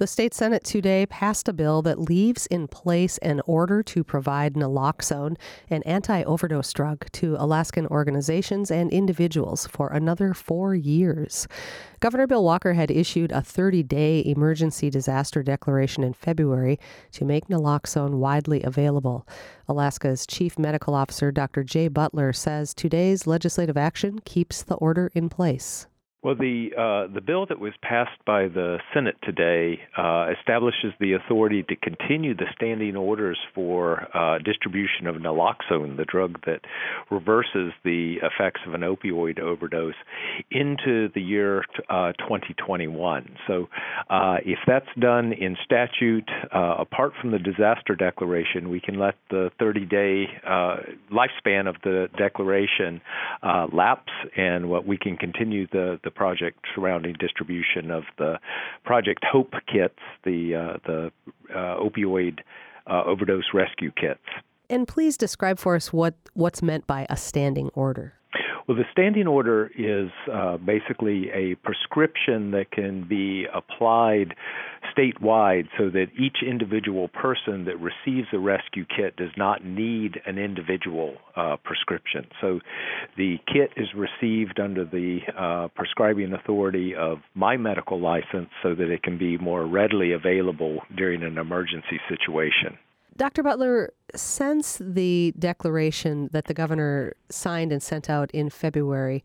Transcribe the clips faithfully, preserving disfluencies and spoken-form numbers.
The state Senate today passed a bill that leaves in place an order to provide naloxone, an anti-overdose drug, to Alaskan organizations and individuals for another four years. Governor Bill Walker had issued a thirty-day emergency disaster declaration in February to make naloxone widely available. Alaska's chief medical officer, Doctor Jay Butler, says today's legislative action keeps the order in place. Well, the uh, the bill that was passed by the Senate today uh, establishes the authority to continue the standing orders for uh, distribution of naloxone, the drug that reverses the effects of an opioid overdose, into the year uh, twenty twenty-one. So uh, if that's done in statute, uh, apart from the disaster declaration, we can let the thirty-day uh, lifespan of the declaration uh, lapse, and what we can continue the, the project surrounding distribution of the Project HOPE kits, the uh, the uh, opioid uh, overdose rescue kits. And please describe for us what, what's meant by a standing order. Well, the standing order is uh, basically a prescription that can be applied statewide so that each individual person that receives a rescue kit does not need an individual uh, prescription. So the kit is received under the uh, prescribing authority of my medical license so that it can be more readily available during an emergency situation. Doctor Butler, since the declaration that the governor signed and sent out in February,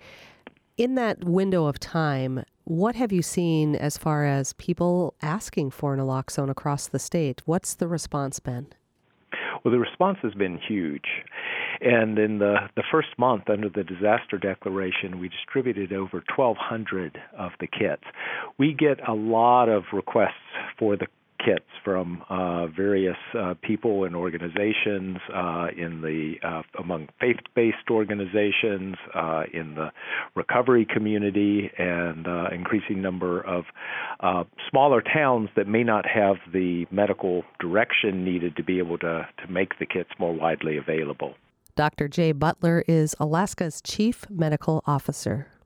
in that window of time, what have you seen as far as people asking for naloxone across the state? What's the response been? Well, the response has been huge. And in the, the first month under the disaster declaration, we distributed over twelve hundred of the kits. We get a lot of requests for the kits from uh, various uh, people and organizations uh, in the uh, among faith-based organizations, uh, in the recovery community, and uh, increasing number of uh, smaller towns that may not have the medical direction needed to be able to, to make the kits more widely available. Doctor Jay Butler is Alaska's chief medical officer.